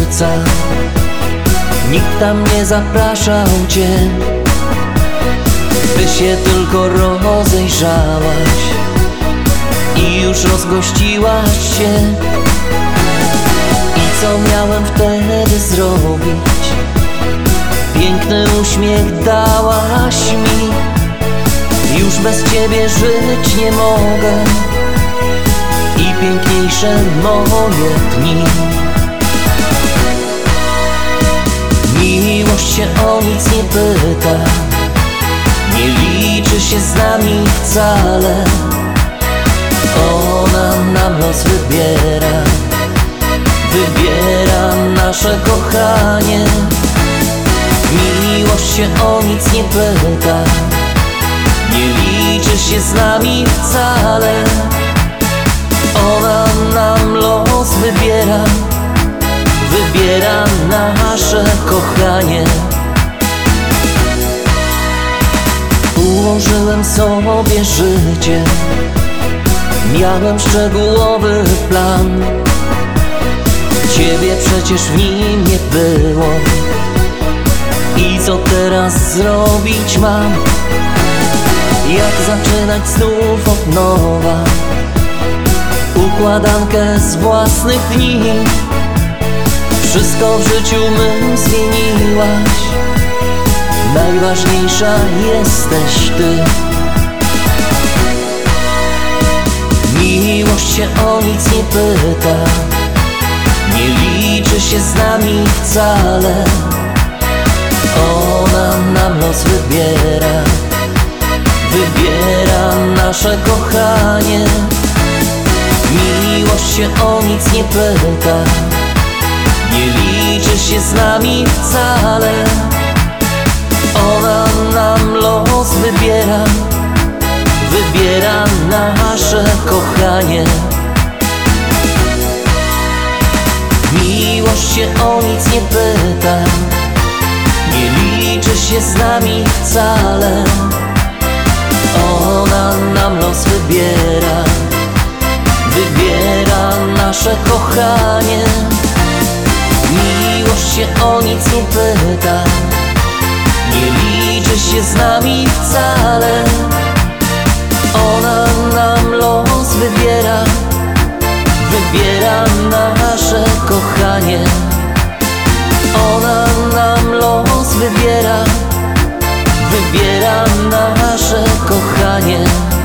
serca. Nikt tam nie zapraszał cię, by się tylko rozejrzałaś i już rozgościłaś się. I co miałem wtedy zrobić? Piękny uśmiech dałaś mi. Już bez ciebie żyć nie mogę i piękniejsze moje dni. Miłość się o nic nie pyta, nie liczy się z nami wcale. Ona nam los wybiera, wybiera nasze kochanie. Miłość się o nic nie pyta, nie liczy się z nami wcale. Ona nam los wybiera, wybiera nasze kochanie. Ułożyłem sobie życie, miałem szczegółowy plan. Ciebie przecież w nim nie było. I co teraz zrobić mam? Jak zaczynać znów od nowa układankę z własnych dni? Wszystko w życiu mym zmieniłaś, najważniejsza jesteś ty. Miłość się o nic nie pyta, nie liczy się z nami wcale. Ona nam los wybiera, wybiera nasze kochanie. Miłość się o nic nie pyta, nie liczy się z nami wcale. Ona nam los wybiera, wybiera nasze kochanie. Miłość się o nic nie pyta, nie liczy się z nami wcale. Ona nam los wybiera, wybiera nasze kochanie. Miłość się o nic nie pyta, nie liczy się z nami wcale. Ona nam los wybiera, wybiera nasze kochanie. Ona nam los wybiera, wybiera nasze kochanie.